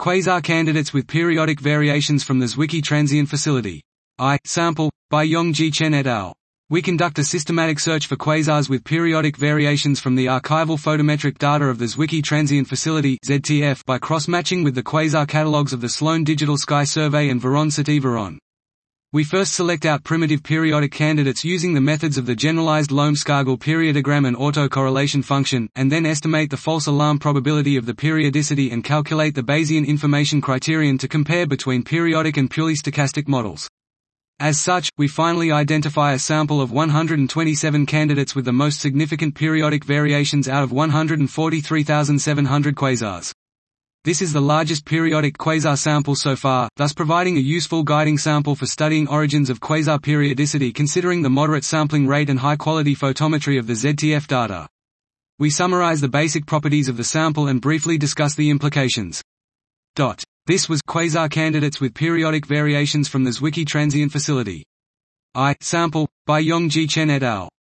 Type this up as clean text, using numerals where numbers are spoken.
Quasar candidates with periodic variations from the Zwicky Transient Facility. Sample, by Yongji Chen et al. We conduct a systematic search for quasars with periodic variations from the archival photometric data of the Zwicky Transient Facility (ZTF) by cross-matching with the quasar catalogues of the Sloan Digital Sky Survey and Veron City Veron. We first select out primitive periodic candidates using the methods of the generalized Loam-Scargill periodogram and autocorrelation function, and then estimate the false alarm probability of the periodicity and calculate the Bayesian information criterion to compare between periodic and purely stochastic models. As such, we finally identify a sample of 127 candidates with the most significant periodic variations out of 143,700 quasars. This is the largest periodic quasar sample so far, thus providing a useful guiding sample for studying origins of quasar periodicity considering the moderate sampling rate and high-quality photometry of the ZTF data. We summarize the basic properties of the sample and briefly discuss the implications. This was Quasar Candidates with Periodic Variations from the Zwicky Transient Facility. Sample, by Yongji Chen et al.